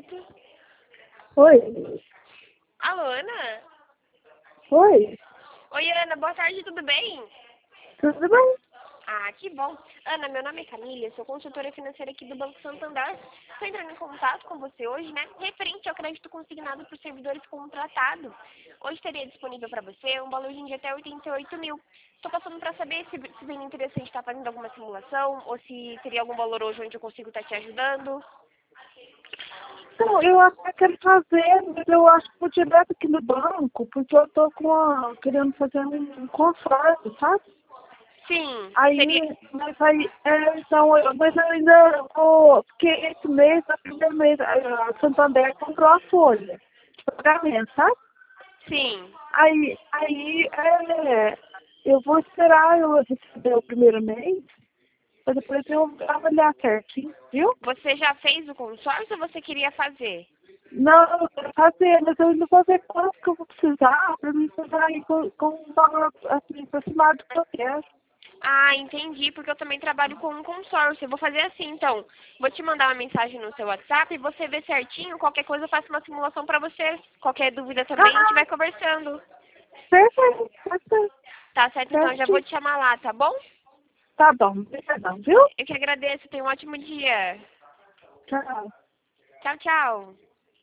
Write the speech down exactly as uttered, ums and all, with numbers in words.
minuto. Oi. Alô, Ana? Oi. Oi, Ana, boa tarde, tudo bem? Tudo bem? Ah, que bom. Ana, meu nome é Camila, sou consultora financeira aqui do Banco Santander. Estou entrando em contato com você hoje, né? Referente ao crédito consignado por servidores contratados. Hoje teria disponível para você um valor de até oitenta e oito mil. Estou passando para saber se, se vem interessante estar fazendo alguma simulação ou se teria algum valor hoje onde eu consigo estar te ajudando. Então, eu até quero fazer, mas eu acho que vou direto aqui no banco, porque eu tô com a, querendo fazer um consórcio, sabe? Sim, Aí, seria... mas aí, é, então, eu, mas eu ainda vou, porque esse mês, é o primeiro mês, a a Santander comprou a folha de pagamento, sabe? Sim. Aí, aí, é, eu vou esperar eu receber o primeiro mês, para depois eu avaliar certinho, viu? Você já fez o consórcio ou você queria fazer? Não, eu quero fazer, mas eu ainda vou ver quanto que eu vou precisar para mim pegar aí com, com um valor assim, aproximado do que eu quero. Ah, entendi, porque eu também trabalho com um consórcio. Eu vou fazer assim, então. Vou te mandar uma mensagem no seu WhatsApp e você vê certinho. Qualquer coisa eu faço uma simulação pra você. Qualquer dúvida também, a gente vai Ah, conversando. perfeito, perfeito, Tá certo? Então, eu já vou certinho. te chamar lá, tá bom? Tá bom, obrigadão, viu? Eu que agradeço. Tenha um ótimo dia. Tchau. Tchau, tchau.